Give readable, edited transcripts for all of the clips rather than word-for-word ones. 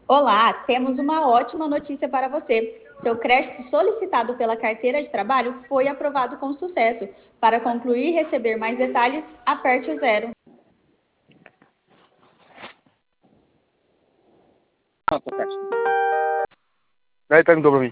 Olá, temos uma ótima notícia para você. Seu crédito solicitado pela carteira de trabalho foi aprovado com sucesso. Para concluir e receber mais detalhes, aperte o zero. Aí perguntou pra mim.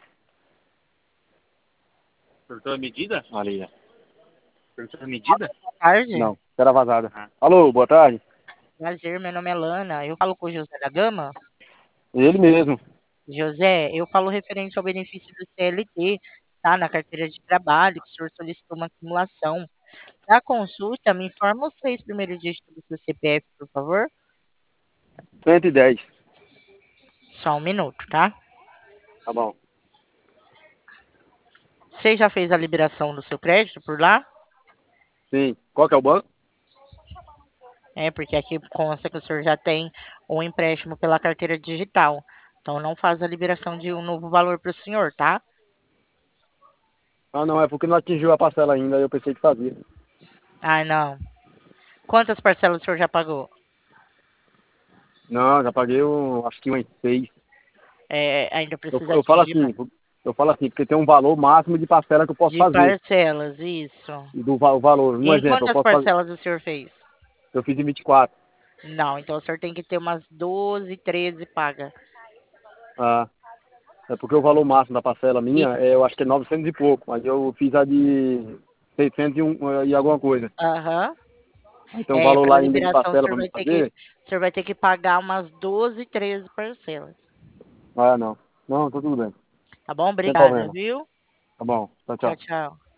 Perguntou a medida? Ali, Perguntou a medida? Boa tarde. não, era vazada. Alô, boa tarde. Prazer, meu nome é Lana. Eu falo com o José da Gama. Ele mesmo. José, eu falo referente ao benefício do CLT, tá? Na carteira de trabalho, que o senhor solicitou uma simulação. Da consulta, me informa os 3 primeiros dígitos do seu CPF, por favor. 110. Só um minuto, tá? Tá bom. Você já fez a liberação do seu crédito por lá? Sim. Qual que é o banco? É, porque aqui consta que o senhor já tem um empréstimo pela carteira digital. Então, não faz a liberação de um novo valor para o senhor, tá? Ah, não, é porque não atingiu a parcela ainda, eu pensei que fazia. Ah, não. Quantas parcelas o senhor já pagou? Não, já paguei, acho que umas 6. É, ainda Eu, precisa eu falo atingir assim, eu falo assim, porque tem um valor máximo de parcela que eu posso de fazer. parcelas, isso. E o valor, E um em exemplo, eu quantas posso fazer, parcelas o senhor fez? eu fiz em 24. Não, então o senhor tem que ter umas 12, 13 paga. Ah, é porque o valor máximo da parcela E, minha, eu acho que é 900 e pouco, mas eu fiz a de 600 e alguma coisa. aham. Aí tem um É, valor para lá ainda de liberação parcela para me fazer. o senhor vai ter que pagar umas 12, 13 parcelas. Ah, não. Não, tá tudo bem. Tá bom? Sem Obrigada, problema. viu? Tá bom. Tchau, Tchau, tchau. tchau.